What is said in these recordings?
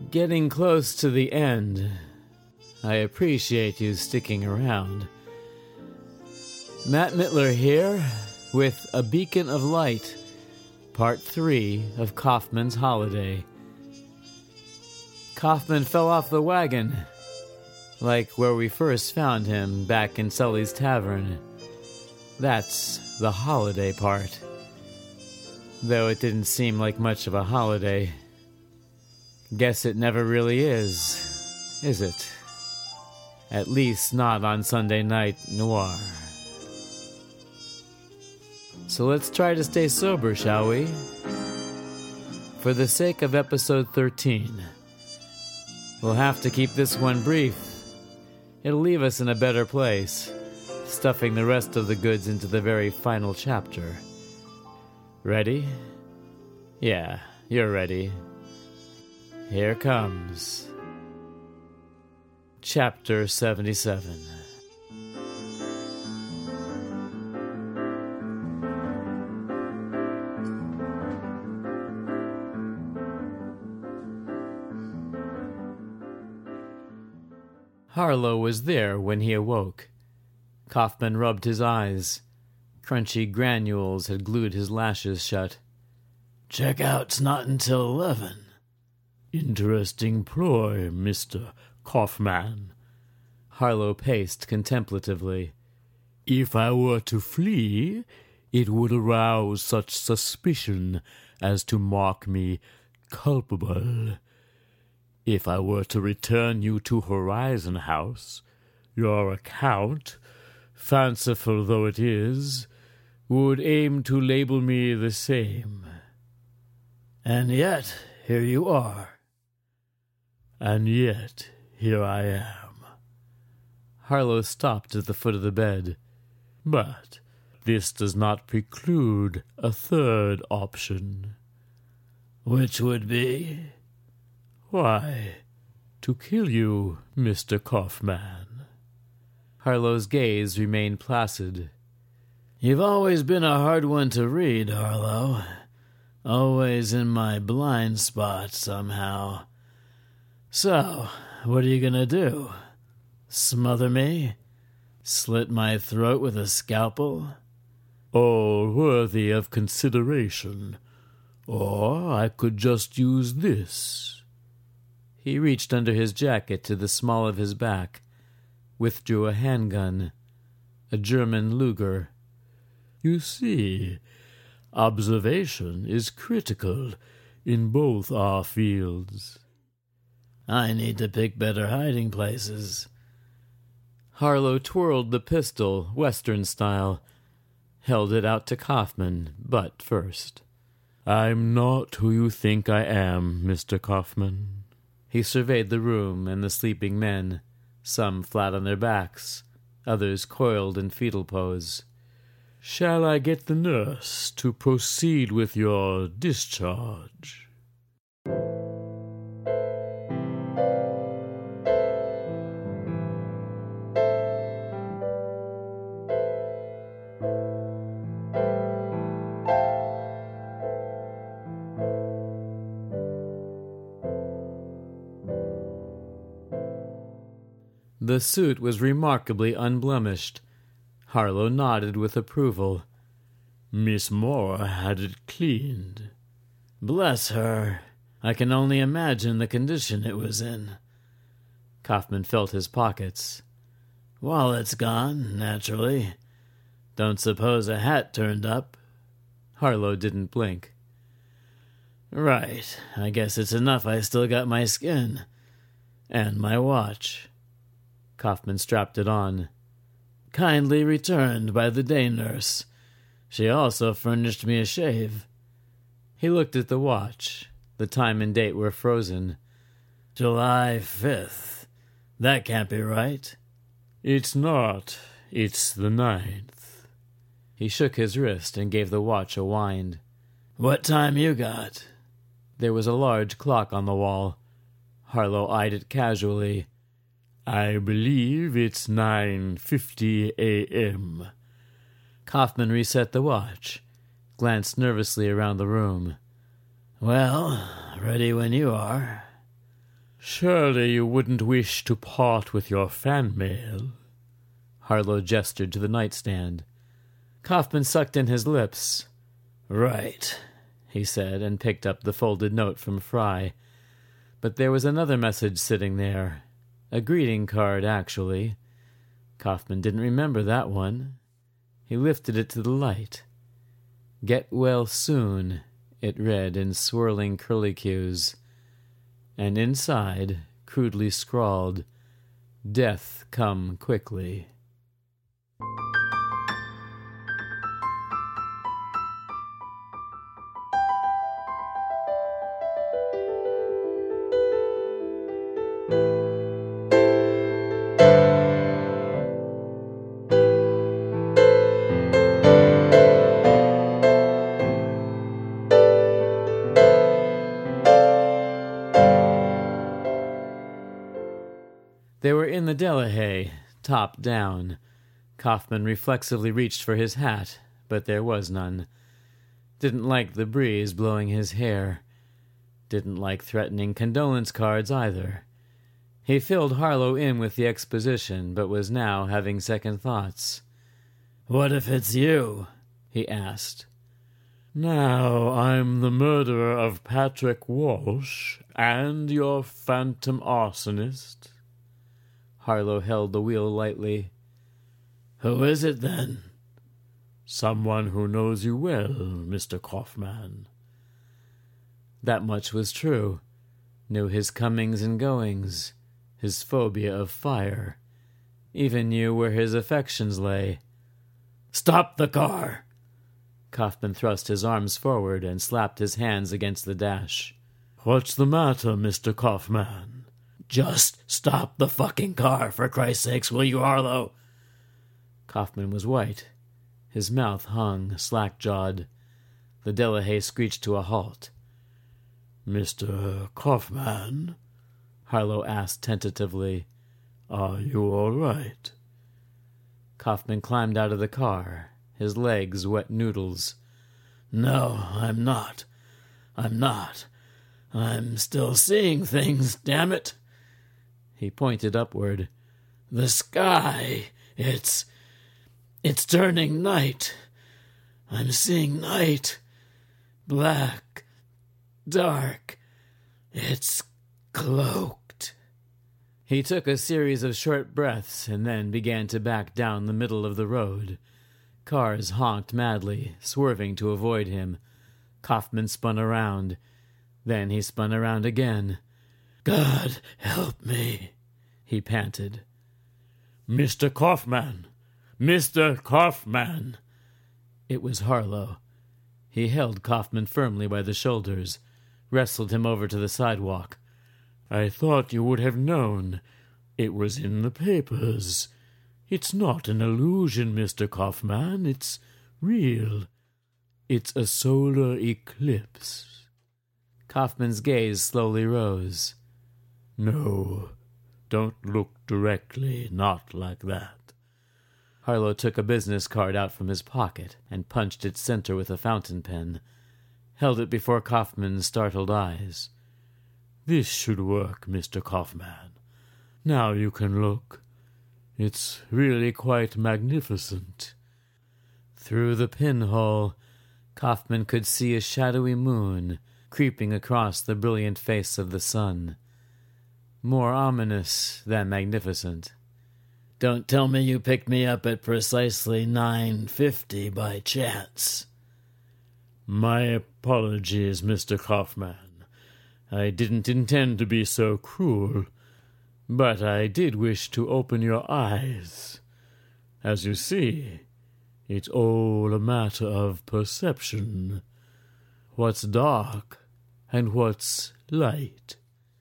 getting close to the end. I appreciate you sticking around. Matt Mittler here with A Beacon of Light, Part 3 of Kaufman's Holiday. Kaufman fell off the wagon, like where we first found him back in Sully's Tavern. That's the holiday part. Though it didn't seem like much of a holiday. Guess it never really is it? At least not on Sunday Night Noir. So let's try to stay sober, shall we? For the sake of episode 13. We'll have to keep this one brief. It'll leave us in a better place, stuffing the rest of the goods into the very final chapter. Ready? Yeah, you're ready. Here comes Chapter 77. Harlow was there when he awoke. Kaufman rubbed his eyes. Crunchy granules had glued his lashes shut. "Checkout's not until 11. "Interesting ploy, Mr. Kaufman." Harlow paced contemplatively. "If I were to flee, it would arouse such suspicion as to mark me culpable. If I were to return you to Horizon House, your account, fanciful though it is, would aim to label me the same. And yet, here you are. And yet, here I am." Harlow stopped at the foot of the bed. "But this does not preclude a third option." "Which would be?" "Why, to kill you, Mr. Kaufman." Harlow's gaze remained placid. "You've always been a hard one to read, Harlow. Always in my blind spot, somehow. So, what are you gonna do? Smother me? Slit my throat with a scalpel?" "All worthy of consideration. Or I could just use this." He reached under his jacket to the small of his back, withdrew a handgun, a German Luger. "You see, observation is critical in both our fields." "I need to pick better hiding places." Harlow twirled the pistol, Western style, held it out to Kaufman, butt first. "I'm not who you think I am, Mr. Kaufman." He surveyed the room and the sleeping men, some flat on their backs, others coiled in fetal pose. "Shall I get the nurse to proceed with your discharge?" The suit was remarkably unblemished. Harlow nodded with approval. "Miss Moore had it cleaned." "Bless her. I can only imagine the condition it was in." Kaufman felt his pockets. "Wallet's gone, naturally. Don't suppose a hat turned up?" Harlow didn't blink. "Right. I guess it's enough I still got my skin. And my watch." Kaufman strapped it on. "Kindly returned by the day nurse. She also furnished me a shave." He looked at the watch. The time and date were frozen. "July 5th. That can't be right." "It's not. It's the 9th. He shook his wrist and gave the watch a wind. "What time you got?" There was a large clock on the wall. Harlow eyed it casually. "I believe it's 9:50 a.m. Kaufman reset the watch, glanced nervously around the room. "Well, ready when you are." "Surely you wouldn't wish to part with your fan mail?" Harlow gestured to the nightstand. Kaufman sucked in his lips. "Right," he said, and picked up the folded note from Fry. But there was another message sitting there. A greeting card, actually. Kaufman didn't remember that one. He lifted it to the light. "Get well soon," it read in swirling curlicues. And inside, crudely scrawled, "Death come quickly." They were in the Delahaye, top down. Kaufman reflexively reached for his hat, but there was none. Didn't like the breeze blowing his hair. Didn't like threatening condolence cards either. He filled Harlow in with the exposition, but was now having second thoughts. "What if it's you?" he asked. "Now I'm the murderer of Patrick Walsh and your phantom arsonist." Harlow held the wheel lightly. "Who is it, then?" "Someone who knows you well, Mr. Kaufman." That much was true. Knew his comings and goings, his phobia of fire. Even knew where his affections lay. "Stop the car!" Kaufman thrust his arms forward and slapped his hands against the dash. "What's the matter, Mr. Kaufman?" "Just stop the fucking car, for Christ's sakes, will you, Harlow?" Kaufman was white. His mouth hung, slack-jawed. The Delahaye screeched to a halt. "Mr. Kaufman?" Harlow asked tentatively. "Are you all right?" Kaufman climbed out of the car, his legs wet noodles. "No, I'm not. I'm still seeing things, damn it." He pointed upward. "The sky, it's turning night. I'm seeing night. Black, dark. It's cloaked." He took a series of short breaths and then began to back down the middle of the road. Cars honked madly, swerving to avoid him. Kaufman spun around. Then he spun around again. "God help me," he panted. "Mr. Kaufman! Mr. Kaufman!" It was Harlow. He held Kaufman firmly by the shoulders, wrestled him over to the sidewalk. "I thought you would have known. It was in the papers. It's not an illusion, Mr. Kaufman. It's real. It's a solar eclipse." Kaufman's gaze slowly rose. "No, don't look directly, not like that." Harlow took a business card out from his pocket and punched its center with a fountain pen, held it before Kaufman's startled eyes. "This should work, Mr. Kaufman. Now you can look. It's really quite magnificent." Through the pinhole, Kaufman could see a shadowy moon creeping across the brilliant face of the sun. More ominous than magnificent. "Don't tell me you picked me up at precisely 9:50 by chance." "My apologies, Mr. Kaufman. I didn't intend to be so cruel, but I did wish to open your eyes. As you see, it's all a matter of perception. What's dark and what's light.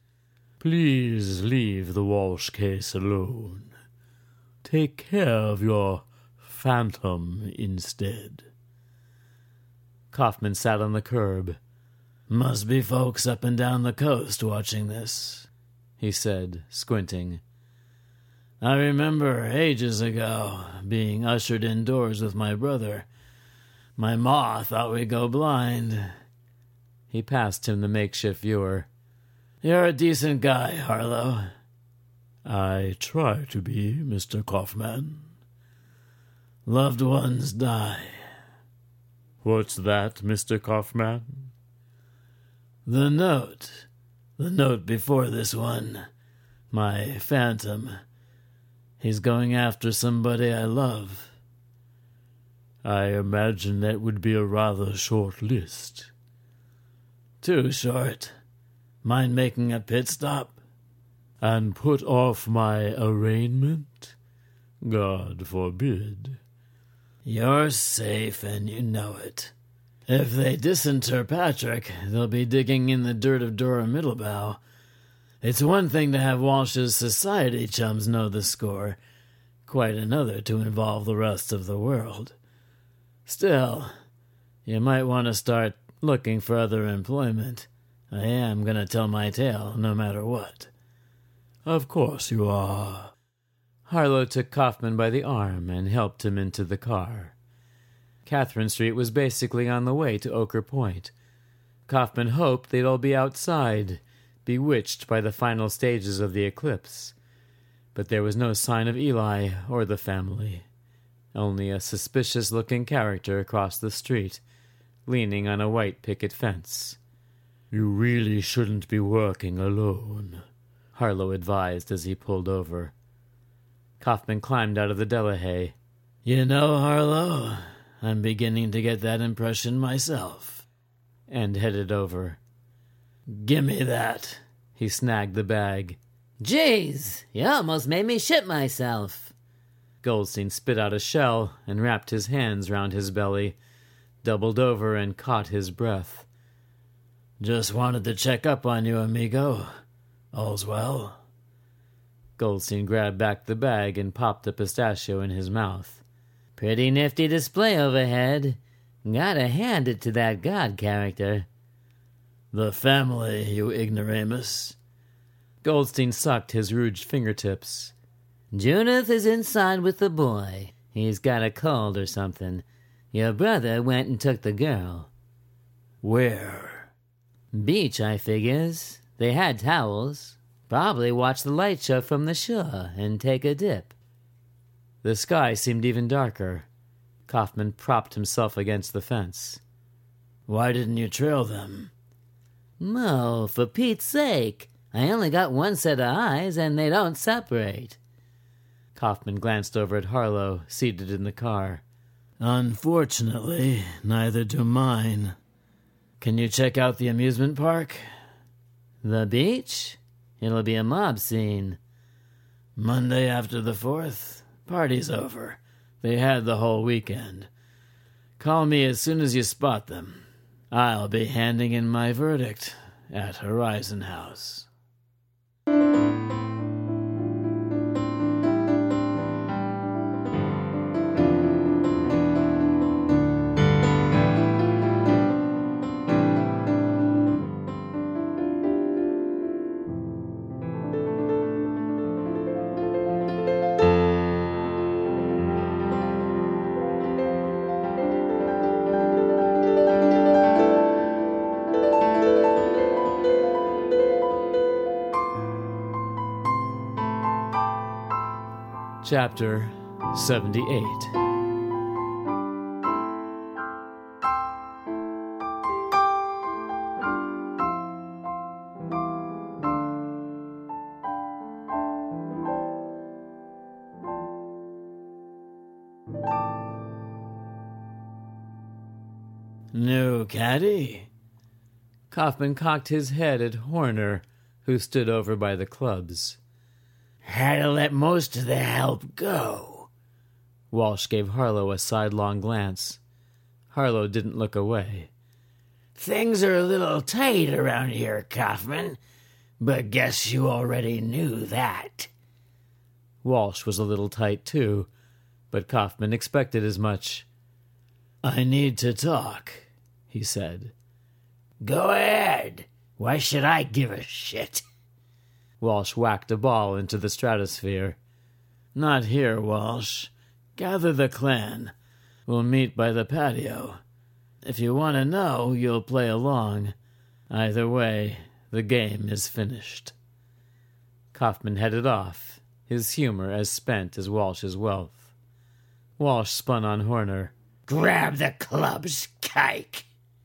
Please leave the Walsh case alone. Take care of your phantom instead." Kaufman sat on the curb. "Must be folks up and down the coast watching this," he said, squinting. "I remember ages ago being ushered indoors with my brother. My ma thought we'd go blind." He passed him the makeshift viewer. You're a decent guy, Harlow. I try to be, Mr. Kaufman. Loved ones die. What's that, Mr. Kaufman? The note. The note before this one. My phantom. He's going after somebody I love. I imagine that would be a rather short list. Too short. Mind making a pit stop? And put off my arraignment? God forbid. You're safe, and you know it. If they disinter Patrick, they'll be digging in the dirt of Dora Middlebow. It's one thing to have Walsh's society chums know the score, quite another to involve the rest of the world. Still, you might want to start looking for other employment. I am going to tell my tale, no matter what. Of course you are. Harlow took Kaufman by the arm and helped him into the car. Catherine Street was basically on the way to Ochre Point. Kaufman hoped they'd all be outside, bewitched by the final stages of the eclipse. But there was no sign of Eli or the family. Only a suspicious-looking character across the street, leaning on a white picket fence. You really shouldn't be working alone, Harlow advised as he pulled over. Kaufman climbed out of the Delahaye. You know, Harlow, I'm beginning to get that impression myself. And headed over. Gimme that. He snagged the bag. Jeez, you almost made me shit myself. Goldstein spit out a shell and wrapped his hands round his belly, doubled over and caught his breath. Just wanted to check up on you, amigo. All's well? Goldstein grabbed back the bag and popped a pistachio in his mouth. Pretty nifty display overhead. Gotta hand it to that god character. The family, you ignoramus. Goldstein sucked his rouged fingertips. Junith is inside with the boy. He's got a cold or something. Your brother went and took the girl. Where? Beach, I figures. They had towels. Probably watch the light show from the shore and take a dip. The sky seemed even darker. Kaufman propped himself against the fence. Why didn't you trail them? Mo, for Pete's sake. I only got one set of eyes, and they don't separate. Kaufman glanced over at Harlow, seated in the car. Unfortunately, neither do mine. Can you check out the amusement park? The beach? It'll be a mob scene. Monday after the 4th. Party's over. They had the whole weekend. Call me as soon as you spot them. I'll be handing in my verdict at Horizon House. Chapter 78. New caddy? Kaufman cocked his head at Horner, who stood over by the clubs. Had to let most of the help go. Walsh gave Harlow a sidelong glance. Harlow didn't look away. Things are a little tight around here, Kaufman, but guess you already knew that. Walsh was a little tight, too, but Kaufman expected as much. I need to talk, he said. Go ahead. Why should I give a shit? Walsh whacked a ball into the stratosphere. Not here, Walsh. Gather the clan. We'll meet by the patio. If you want to know, you'll play along. Either way, The game is finished." Kaufman headed off, his humor as spent as Walsh's wealth. Walsh spun on Horner. "Grab the clubs, kike."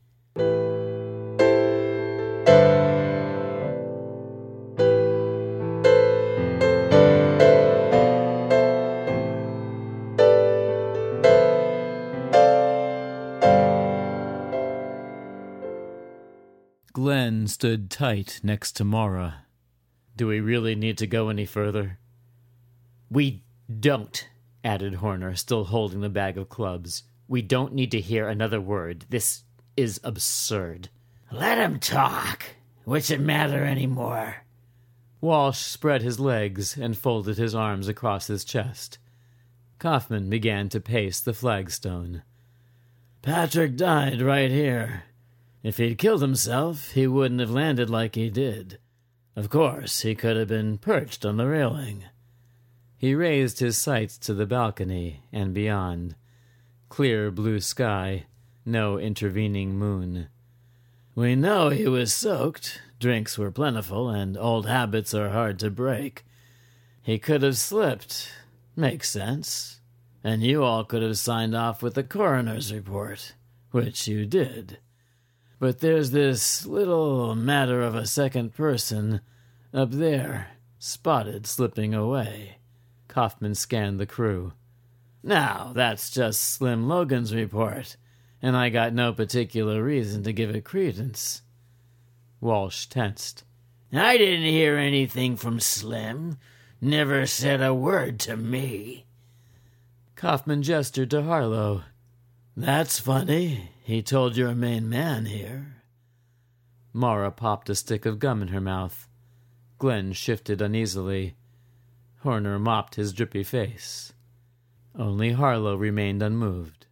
Glenn stood tight next to Mara. "Do we really need to go any further?" "We don't," added Horner, still holding the bag of clubs. "We don't need to hear another word. This is absurd." "Let him talk. What's it matter anymore?" Walsh spread his legs and folded his arms across his chest. Kaufman began to pace the flagstone. "Patrick died right here. If he'd killed himself, he wouldn't have landed like he did. Of course, he could have been perched on the railing." He raised his sights to the balcony and beyond. Clear blue sky, no intervening moon. "We know he was soaked. Drinks were plentiful, and old habits are hard to break. He could have slipped. Makes sense. And you all could have signed off with the coroner's report, which you did. But there's this little matter of a second person up there, spotted slipping away." Kaufman scanned the crew. "Now, that's just Slim Logan's report, and I got no particular reason to give it credence." Walsh tensed. "I didn't hear anything from Slim. Never said a word to me." Kaufman gestured to Harlow. "That's funny. He told your main man here." Mara popped a stick of gum in her mouth. Glenn shifted uneasily. Horner mopped his drippy face. Only Harlow remained unmoved.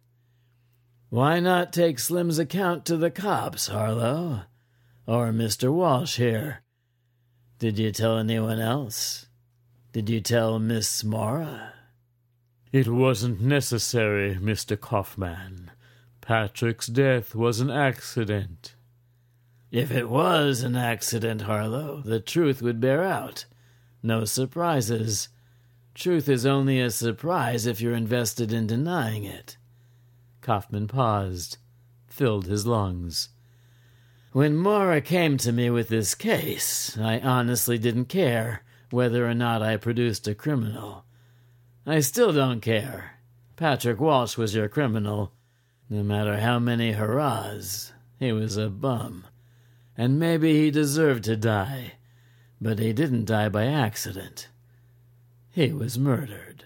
"Why not take Slim's account to the cops, Harlow? Or Mr. Walsh here? Did you tell anyone else? Did you tell Miss Mara?" "It wasn't necessary, Mr. Kaufman. Patrick's death was an accident." "If it was an accident, Harlow, the truth would bear out. No surprises. Truth is only a surprise if you're invested in denying it." Kaufman paused, filled his lungs. "When Mara came to me with this case, I honestly didn't care whether or not I produced a criminal. I still don't care. Patrick Walsh was your criminal. No matter how many hurrahs, he was a bum. And maybe he deserved to die, but he didn't die by accident. He was murdered."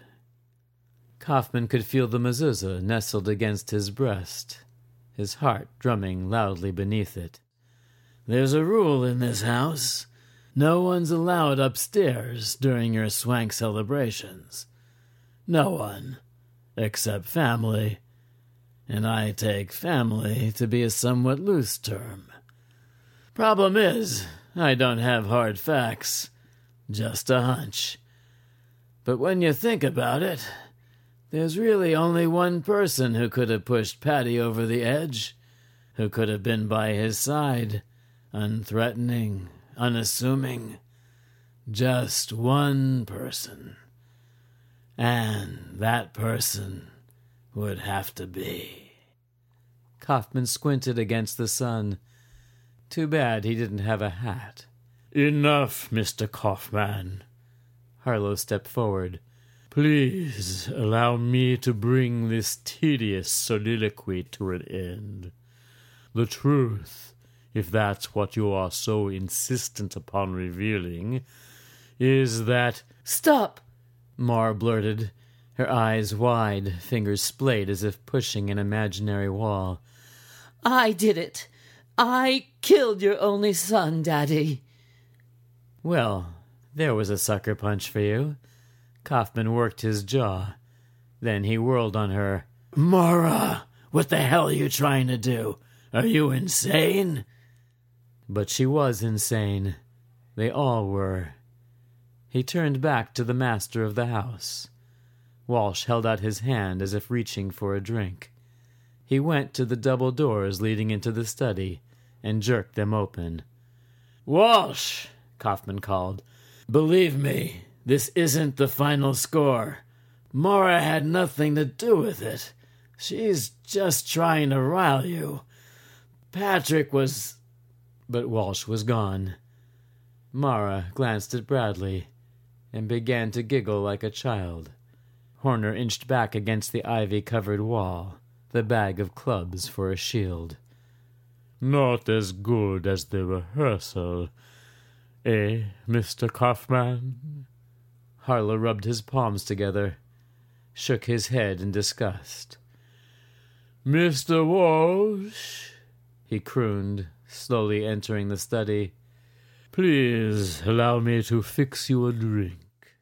Kaufman could feel the mezuzah nestled against his breast, his heart drumming loudly beneath it. "There's a rule in this house. No one's allowed upstairs during your swank celebrations. No one, except family. And I take family to be a somewhat loose term. Problem is, I don't have hard facts, just a hunch. But when you think about it, there's really only one person who could have pushed Patty over the edge, who could have been by his side, unthreatening, unassuming. Just one person. And that person would have to be." Kaufman squinted against the sun. Too bad he didn't have a hat. "Enough, Mr. Kaufman." Harlow stepped forward. "Please allow me to bring this tedious soliloquy to an end. The truth, if that's what you are so insistent upon revealing, is that—" "Stop!" Mara blurted, her eyes wide, fingers splayed as if pushing an imaginary wall. "I did it. I killed your only son, Daddy." "Well, there was a sucker punch for you." Kaufman worked his jaw. Then he whirled on her. "Mara, what the hell are you trying to do? Are you insane?" But she was insane. They all were. He turned back to the master of the house. Walsh held out his hand as if reaching for a drink. He went to the double doors leading into the study and jerked them open. Walsh, Kaufman called. Believe me, this isn't the final score. Mara had nothing to do with it. She's just trying to rile you. Patrick was... But Walsh was gone. Mara glanced at Bradley and began to giggle like a child. Horner inched back against the ivy-covered wall, the bag of clubs for a shield. Not as good as the rehearsal, eh, Mr. Kaufman? Harlow rubbed his palms together, shook his head in disgust. Mr. Walsh, he crooned, slowly entering the study. Please allow me to fix you a drink.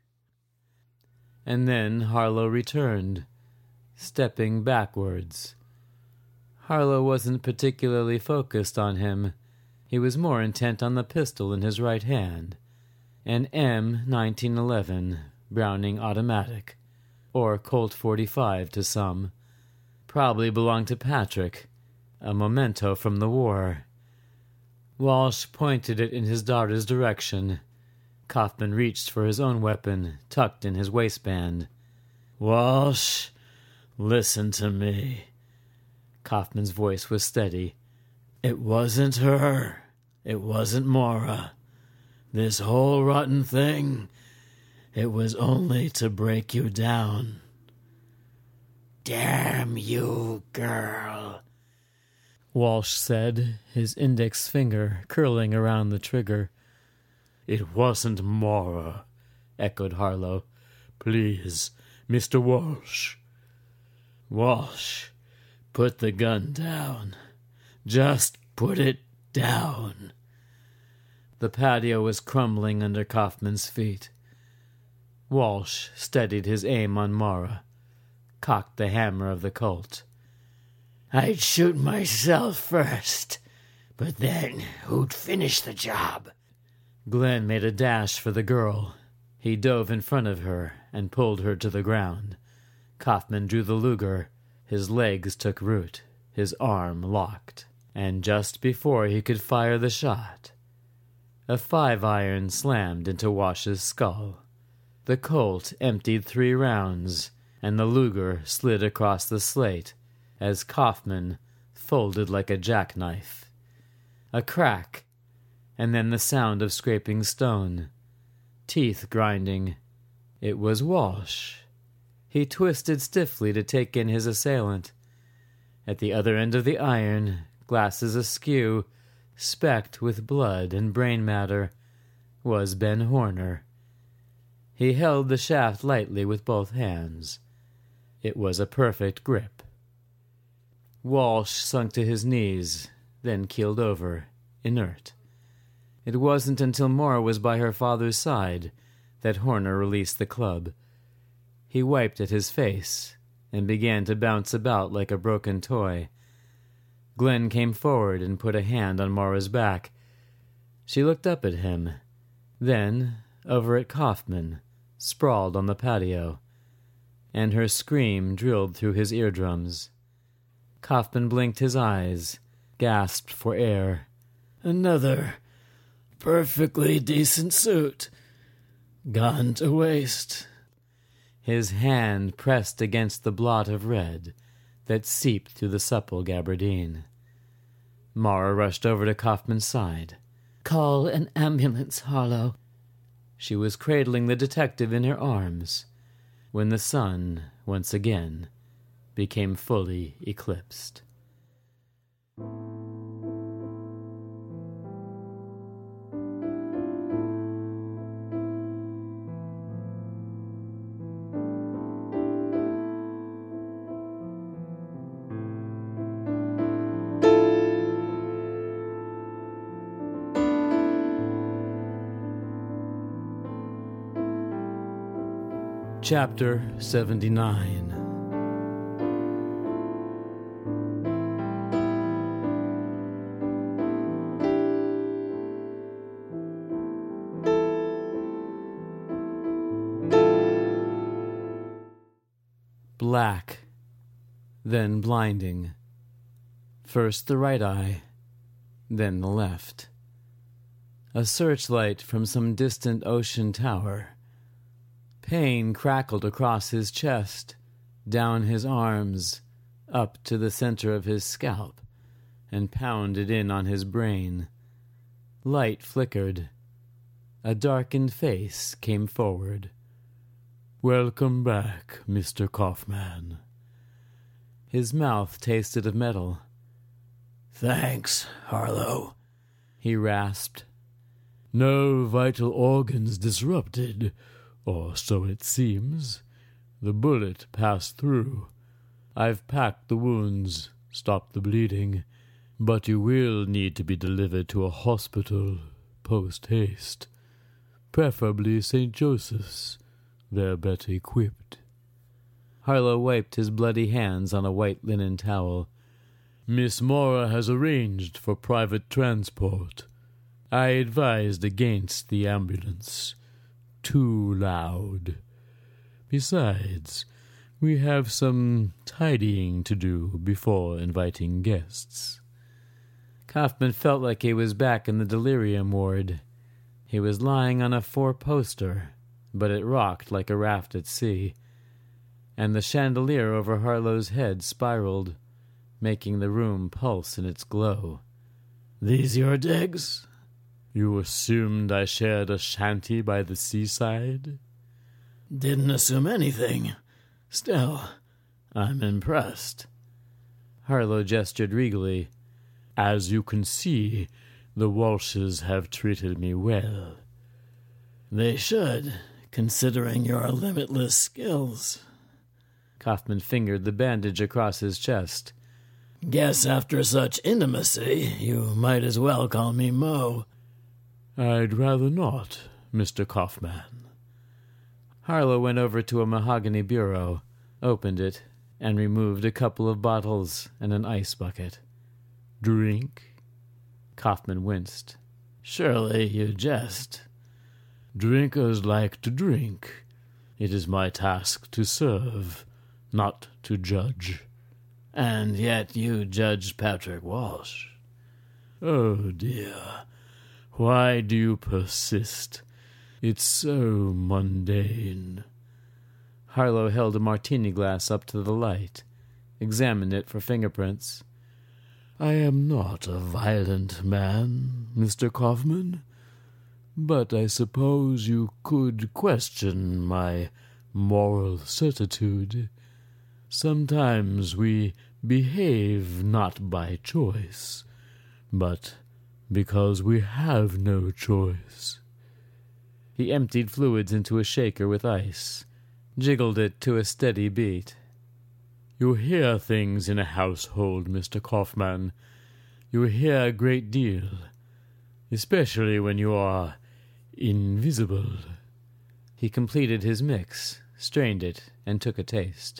And then Harlow returned, stepping backwards. Harlow wasn't particularly focused on him. He was more intent on the pistol in his right hand, an M1911 Browning automatic, or Colt 45 to some. Probably belonged to Patrick, a memento from the war. Walsh pointed it in his daughter's direction. Kaufman reached for his own weapon, tucked in his waistband. Walsh, listen to me. Kaufman's voice was steady. It wasn't her. It wasn't Mara. This whole rotten thing, it was only to break you down. Damn you, girl, Walsh said, his index finger curling around the trigger. It wasn't Mara, echoed Harlow. Please, Mr. Walsh. Walsh, put the gun down. Just put it down. The patio was crumbling under Kaufman's feet. Walsh steadied his aim on Mara, cocked the hammer of the Colt. I'd shoot myself first, but then who'd finish the job? Glenn made a dash for the girl. He dove in front of her and pulled her to the ground. Kaufman drew the Luger. His legs took root, his arm locked. And just before he could fire the shot, a 5-iron slammed into Walsh's skull. The Colt emptied 3 rounds, and the Luger slid across the slate as Kaufman folded like a jackknife. A crack, and then the sound of scraping stone. Teeth grinding. It was Walsh. He twisted stiffly to take in his assailant. At the other end of the iron, glasses askew, specked with blood and brain matter, was Ben Horner. He held the shaft lightly with both hands. It was a perfect grip. Walsh sunk to his knees, then keeled over, inert. It wasn't until Mara was by her father's side that Horner released the club. He wiped at his face and began to bounce about like a broken toy. Glenn came forward and put a hand on Mara's back. She looked up at him, then over at Kaufman, sprawled on the patio, and her scream drilled through his eardrums. Kaufman blinked his eyes, gasped for air. Another perfectly decent suit. Gone to waste. His hand pressed against the blot of red that seeped through the supple gabardine. Mara rushed over to Kaufman's side. Call an ambulance, Harlow. She was cradling the detective in her arms when the sun, once again, became fully eclipsed. Chapter 79. Black, then blinding. First the right eye, then the left. A searchlight from some distant ocean tower. Pain crackled across his chest, down his arms, up to the center of his scalp, and pounded in on his brain. Light flickered. A darkened face came forward. "Welcome back, Mr. Kaufman." His mouth tasted of metal. "Thanks, Harlow," he rasped. "No vital organs disrupted, or so it seems. The bullet passed through. I've packed the wounds, stopped the bleeding, but you will need to be delivered to a hospital post-haste. Preferably St. Joseph's. They're better equipped." Harlow wiped his bloody hands on a white linen towel. "Miss Mora has arranged for private transport. I advised against the ambulance. Too loud. Besides, we have some tidying to do before inviting guests." Kaufman felt like he was back in the delirium ward. He was lying on a four-poster, but it rocked like a raft at sea, and the chandelier over Harlow's head spiraled, making the room pulse in its glow. "These your digs?" "You assumed I shared a shanty by the seaside?" "Didn't assume anything. Still, I'm impressed." Harlow gestured regally. "As you can see, the Walshes have treated me well." "They should, considering your limitless skills." Kaufman fingered the bandage across his chest. "Guess after such intimacy, you might as well call me Mo." "I'd rather not, Mr. Kaufman." Harlow went over to a mahogany bureau, opened it, and removed a couple of bottles and an ice bucket. "Drink?" Kaufman winced. "Surely you jest." "Drinkers like to drink. It is my task to serve, not to judge." "And yet you judged Patrick Walsh." "Oh, dear. Why do you persist? It's so mundane." Harlow held a martini glass up to the light, examined it for fingerprints. "I am not a violent man, Mr. Kaufman, but I suppose you could question my moral certitude. Sometimes we behave not by choice, but because we have no choice." He emptied fluids into a shaker with ice, jiggled it to a steady beat. "You hear things in a household, Mr. Kaufman. You hear a great deal, especially when you are invisible." He completed his mix, strained it, and took a taste.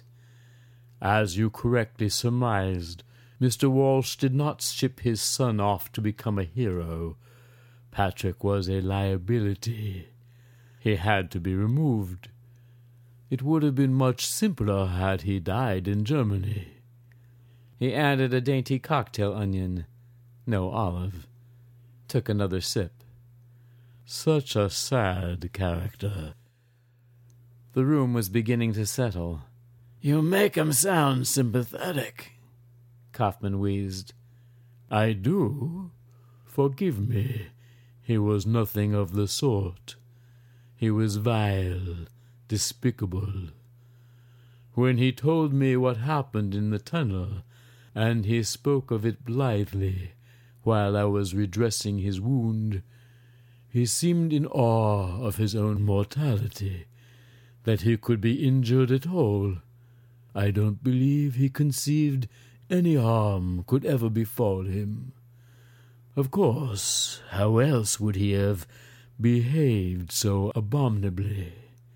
"As you correctly surmised, Mr. Walsh did not ship his son off to become a hero. Patrick was a liability. He had to be removed. It would have been much simpler had he died in Germany." He added a dainty cocktail onion, no olive, took another sip. "Such a sad character." The room was beginning to settle. "You make him sound sympathetic." Kaufman wheezed. "I do? Forgive me. He was nothing of the sort. He was vile, despicable. When he told me what happened in the tunnel, and he spoke of it blithely while I was redressing his wound, he seemed in awe of his own mortality, that he could be injured at all. I don't believe he conceived any harm could ever befall him. Of course, how else would he have behaved so abominably?"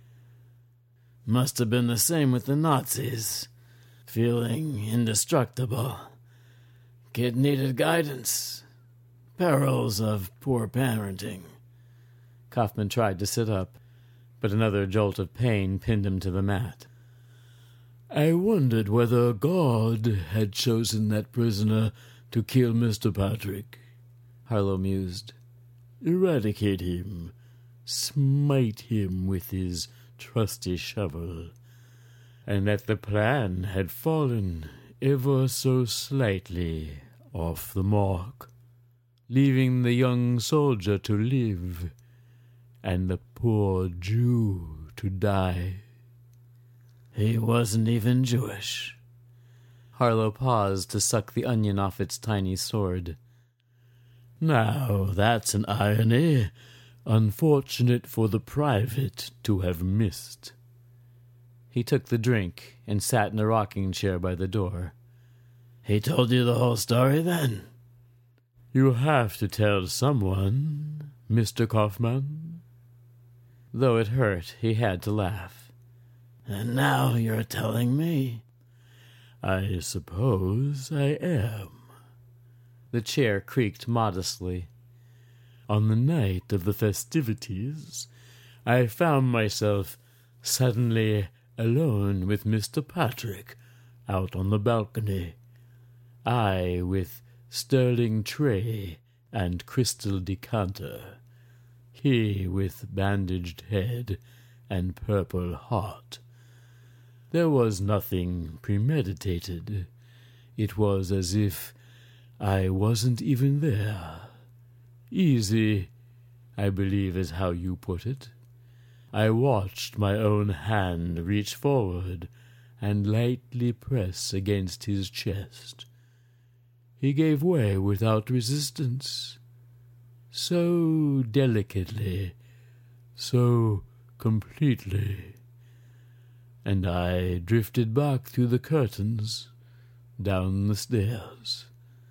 "Must have been the same with the Nazis. Feeling indestructible. Kid needed guidance. Perils of poor parenting." Kaufman tried to sit up, but another jolt of pain pinned him to the mat. "I wondered whether God had chosen that prisoner to kill Mr. Patrick," Harlow mused. eradicate him, smite him with his trusty shovel, and that the plan had fallen ever so slightly off the mark, leaving the young soldier to live and the poor Jew to die. He wasn't even Jewish. Harlow paused to suck the onion off its tiny sword. Now, that's an irony, unfortunate for the private to have missed. He took the drink and sat in a rocking chair by the door. He told you the whole story, then? You have to tell someone, Mr. Kaufman. Though it hurt, he had to laugh. And now you're telling me? I suppose I am. The chair creaked modestly. On the night of the festivities, I found myself suddenly alone with Mr. Patrick out on the balcony. I with sterling tray and crystal decanter, he with bandaged head and purple heart. There was nothing premeditated. It was as if I wasn't even there. Easy, I believe is how you put it. I watched my own hand reach forward and lightly press against his chest. He gave way without resistance, so delicately, so completely, and I drifted back through the curtains, down the stairs.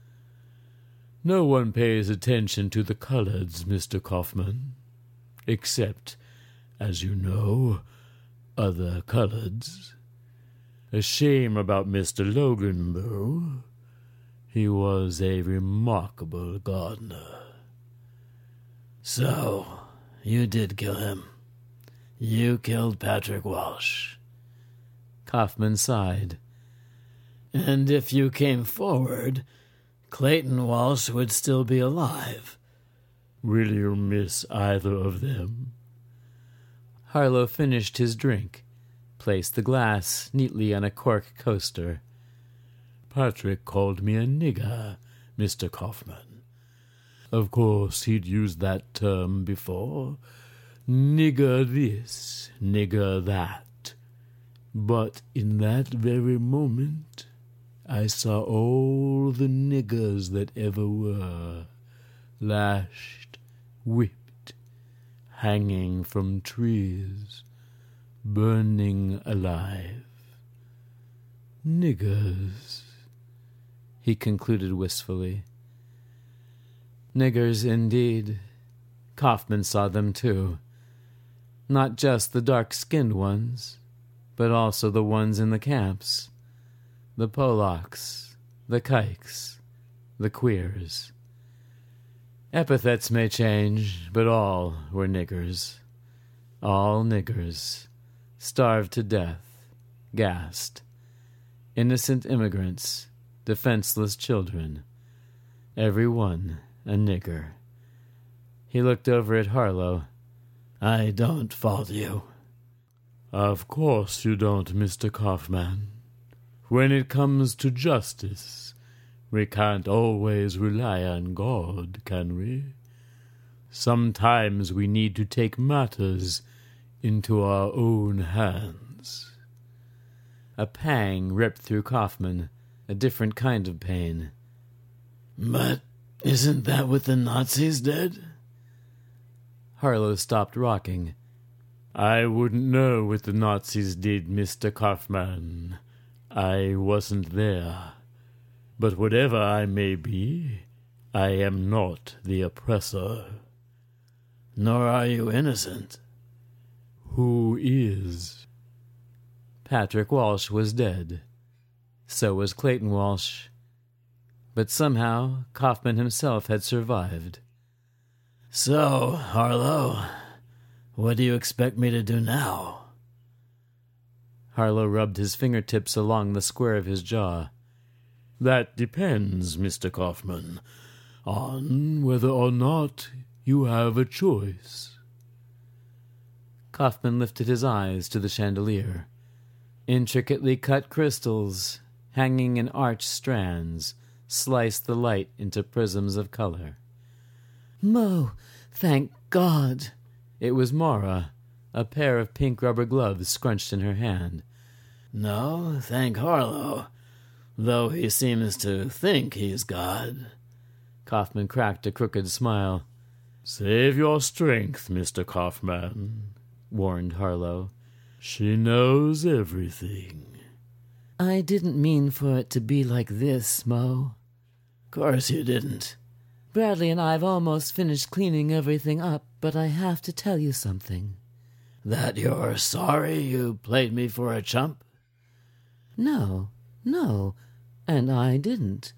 No one pays attention to the coloreds, Mr. Kaufman, except, as you know, other coloreds. A shame about Mr. Logan, though. He was a remarkable gardener. So, you did kill him. You killed Patrick Walsh. Kaufman sighed. And if you came forward, Clayton Walsh would still be alive. Will you miss either of them? Harlow finished his drink, placed the glass neatly on a cork coaster. Patrick called me a nigger, Mr. Kaufman. Of course, he'd used that term before. Nigger this, nigger that. But in that very moment, I saw all the niggers that ever were, lashed, whipped, hanging from trees, burning alive. Niggers, he concluded wistfully. Niggers, indeed. Kaufman saw them, too. Not just the dark-skinned ones, but also the ones in the camps. The Polacks, the Kikes, the Queers. Epithets may change, but all were niggers. All niggers, starved to death, gassed. Innocent immigrants, defenseless children. Every one a nigger. He looked over at Harlow. I don't fault you. Of course you don't, Mr. Kaufman. When it comes to justice, we can't always rely on God, can we? Sometimes we need to take matters into our own hands. A pang ripped through Kaufman, a different kind of pain. But isn't that what the Nazis did? Harlow stopped rocking. I wouldn't know what the Nazis did, Mr. Kaufman. I wasn't there. But whatever I may be, I am not the oppressor. Nor are you innocent. Who is? Patrick Walsh was dead. So was Clayton Walsh. But somehow Kaufman himself had survived. So, Harlow, what do you expect me to do now? Harlow rubbed his fingertips along the square of his jaw. That depends, Mr. Kaufman, on whether or not You have a choice. Kaufman lifted his eyes to the chandelier. Intricately cut crystals, hanging in arched strands, sliced the light into prisms of color. Mo, thank God. It was Mara, a pair of pink rubber gloves scrunched in her hand. No, thank Harlow, though he seems to think he's God. Kaufman cracked a crooked smile. Save your strength, Mr. Kaufman, warned Harlow. She knows everything. I didn't mean for it to be like this, Mo. Course you didn't. Bradley and I've almost finished cleaning everything up, but I have to tell you something. That you're sorry you played me for a chump? No, and I didn't.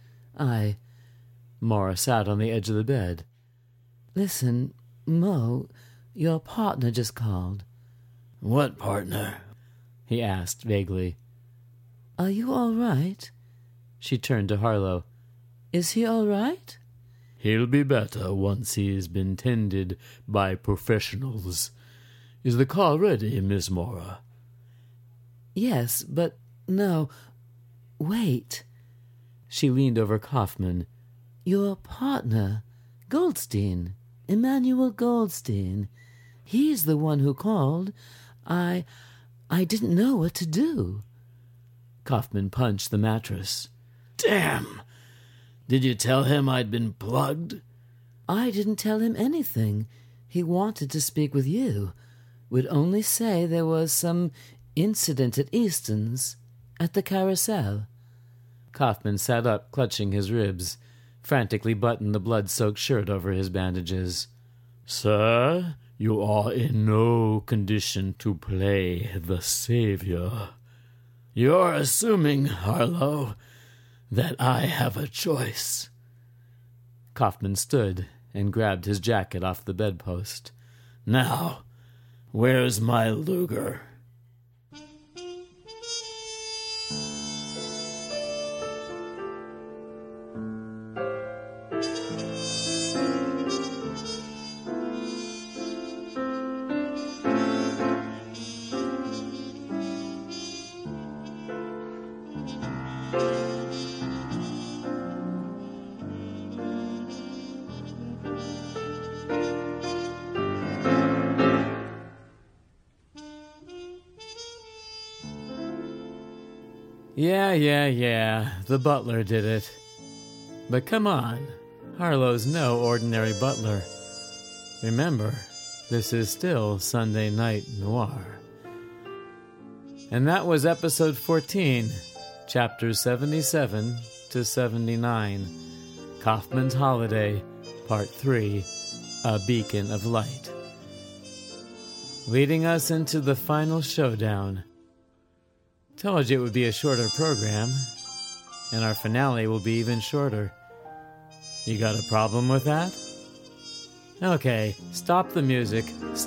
Mara sat on the edge of the bed. Listen, Mo, your partner just called. What partner? He asked vaguely. Are you all right? She turned to Harlow. Is he all right? He'll be better once he's been tended by professionals. Is the car ready, Miss Mora? Yes, but no. Wait. She leaned over Kaufman. Your partner, Goldstein, Emmanuel Goldstein. He's the one who called. I didn't know what to do. Kaufman punched the mattress. Damn! Did you tell him I'd been plugged? I didn't tell him anything. He wanted to speak with you. Would only say there was some incident at Easton's, at the carousel. Kaufman sat up, clutching his ribs, frantically buttoned the blood-soaked shirt over his bandages. Sir, you are in no condition to play the savior. You're assuming, Harlow, that I have a choice. Kaufman stood and grabbed his jacket off the bedpost. Now, where's my Luger? Yeah, the butler did it. But come on, Harlow's no ordinary butler. Remember, this is still Sunday Night Noir. And that was episode 14, chapters 77 to 79, Kaufman's Holiday, Part 3, A Beacon of Light. Leading us into the final showdown. Told you it would be a shorter program, and our finale will be even shorter. You got a problem with that? Okay, stop the music.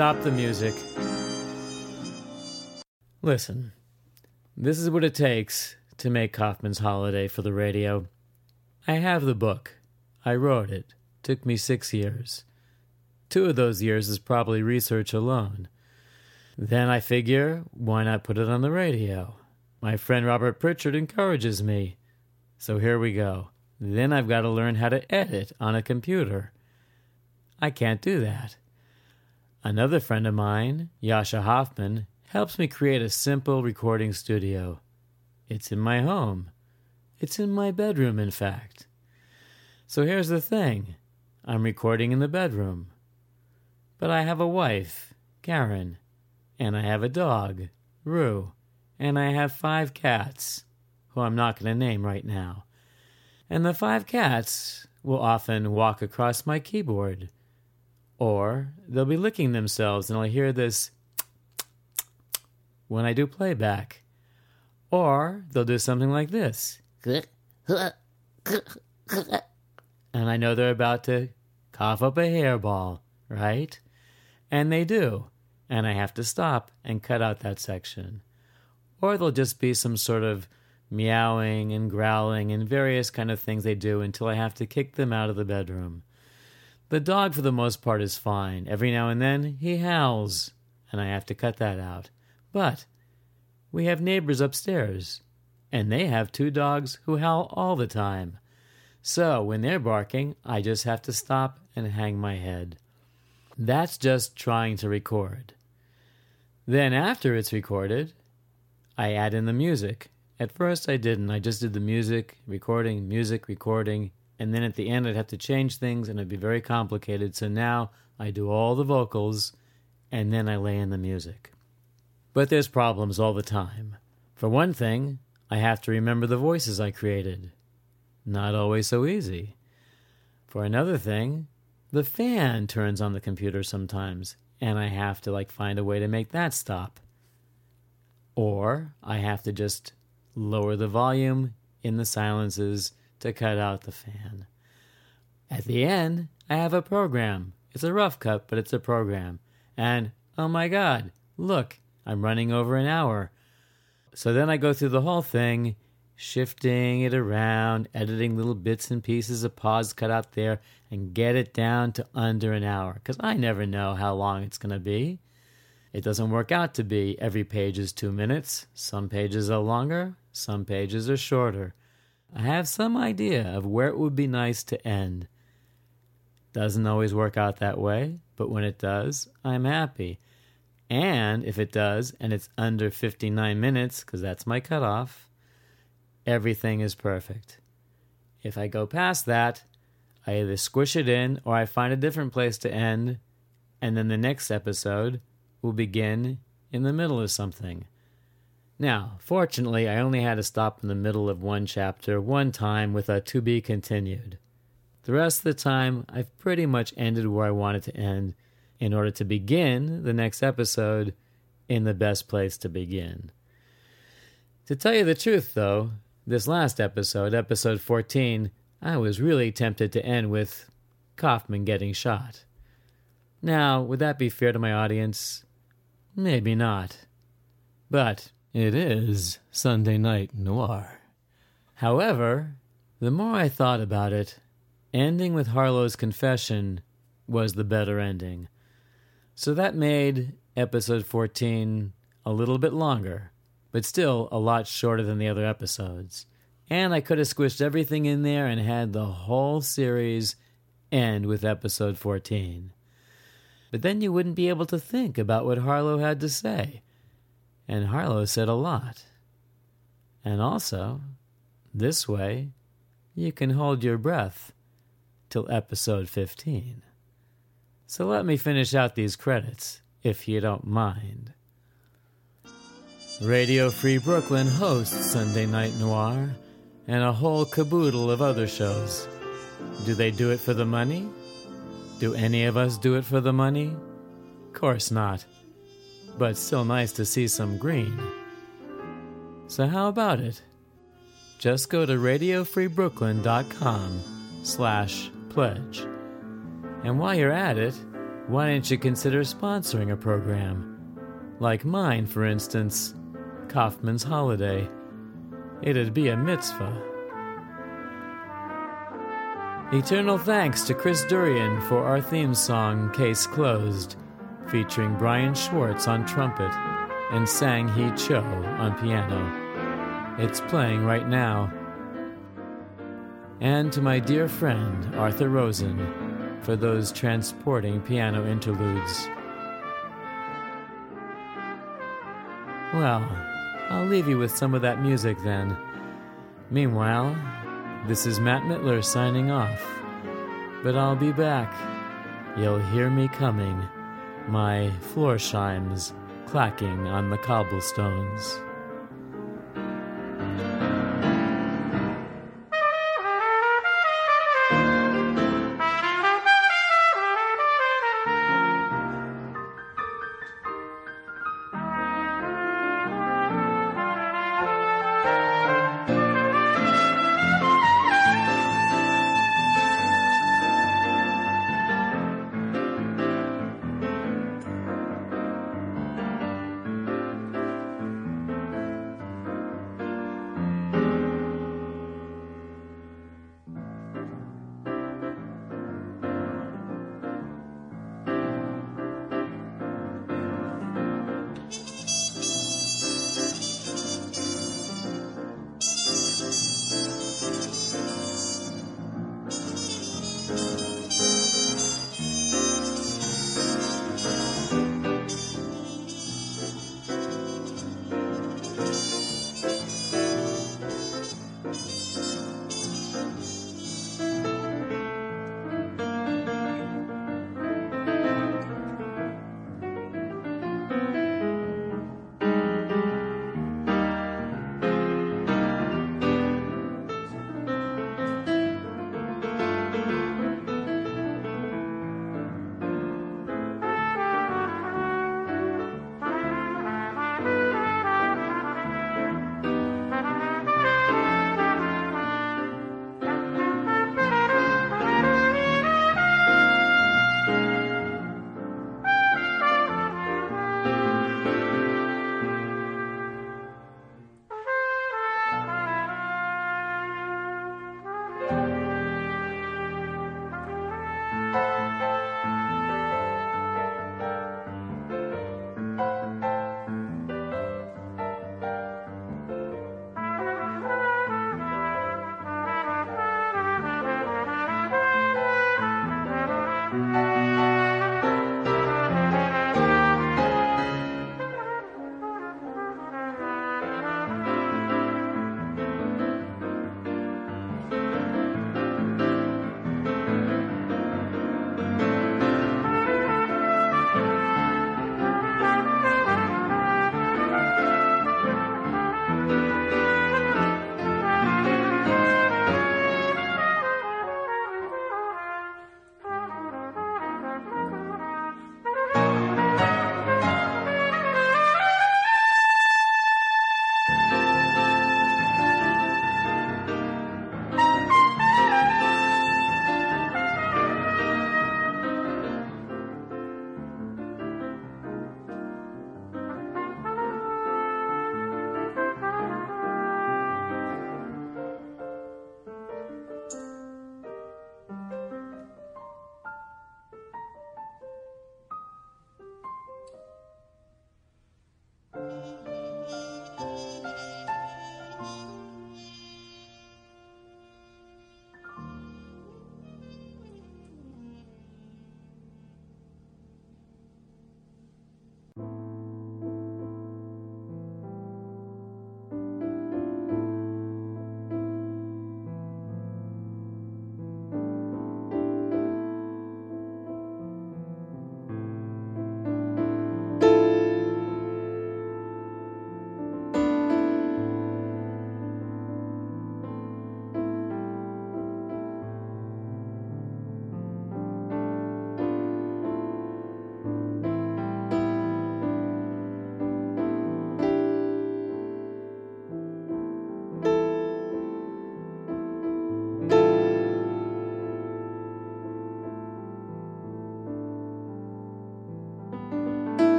Listen, this is what it takes to make Kaufman's Holiday for the radio. I have the book. I wrote it. Took me 6 years. 2 of those years is probably research alone. Then I figure, why not put it on the radio? My friend Robert Pritchard encourages me. So here we go. Then I've got to learn how to edit on a computer. I can't do that. Another friend of mine, Yasha Hoffman, helps me create a simple recording studio. It's in my home. It's in my bedroom, in fact. So here's the thing. I'm recording in the bedroom. But I have a wife, Karen, and I have a dog, Rue. And I have 5 cats, who I'm not going to name right now. And the 5 cats will often walk across my keyboard. Or they'll be licking themselves and I'll hear this when I do playback. Or they'll do something like this. And I know they're about to cough up a hairball, right? And they do. And I have to stop and cut out that section. Or there'll just be some sort of meowing and growling and various kind of things they do until I have to kick them out of the bedroom. The dog, for the most part, is fine. Every now and then, he howls, and I have to cut that out. But we have neighbors upstairs, and they have 2 dogs who howl all the time. So when they're barking, I just have to stop and hang my head. That's just trying to record. Then after it's recorded, I add in the music. At first I didn't. I just did the music, recording, and then at the end I'd have to change things and it'd be very complicated. So now I do all the vocals and then I lay in the music. But there's problems all the time. For one thing, I have to remember the voices I created. Not always so easy. For another thing, the fan turns on the computer sometimes, and I have to find a way to make that stop. Or I have to just lower the volume in the silences to cut out the fan. At the end, I have a program. It's a rough cut, but it's a program. And, oh my God, look, I'm running over an hour. So then I go through the whole thing, shifting it around, editing little bits and pieces of pause cut out there, and get it down to under an hour, because I never know how long it's going to be. It doesn't work out to be every page is 2 minutes. Some pages are longer, some pages are shorter. I have some idea of where it would be nice to end. Doesn't always work out that way, but when it does, I'm happy. And if it does, and it's under 59 minutes, because that's my cutoff, everything is perfect. If I go past that, I either squish it in or I find a different place to end, and then the next episode will begin in the middle of something. Now, fortunately, I only had to stop in the middle of one chapter one time with a to be continued. The rest of the time, I've pretty much ended where I wanted to end in order to begin the next episode in the best place to begin. To tell you the truth, though, this last episode, episode 14, I was really tempted to end with Kaufman getting shot. Now, would that be fair to my audience? Maybe not. But it is Sunday Night Noir. However, the more I thought about it, ending with Harlow's confession was the better ending. So that made episode 14 a little bit longer, but still a lot shorter than the other episodes. And I could have squished everything in there and had the whole series end with episode 14. But then you wouldn't be able to think about what Harlow had to say. And Harlow said a lot. And also, this way, you can hold your breath till episode 15. So let me finish out these credits, if you don't mind. Radio Free Brooklyn hosts Sunday Night Noir and a whole caboodle of other shows. Do they do it for the money? Do any of us do it for the money? Course not. But still nice to see some green. So how about it? Just go to radiofreebrooklyn.com/pledge. And while you're at it, why don't you consider sponsoring a program? Like mine, for instance, Kaufman's Holiday. It'd be a mitzvah. Eternal thanks to Chris Durian for our theme song, Case Closed, featuring Brian Schwartz on trumpet and Sang-Hee Cho on piano. It's playing right now. And to my dear friend, Arthur Rosen, for those transporting piano interludes. Well, I'll leave you with some of that music then. Meanwhile, this is Matt Mittler signing off. But I'll be back. You'll hear me coming, my floor chimes clacking on the cobblestones.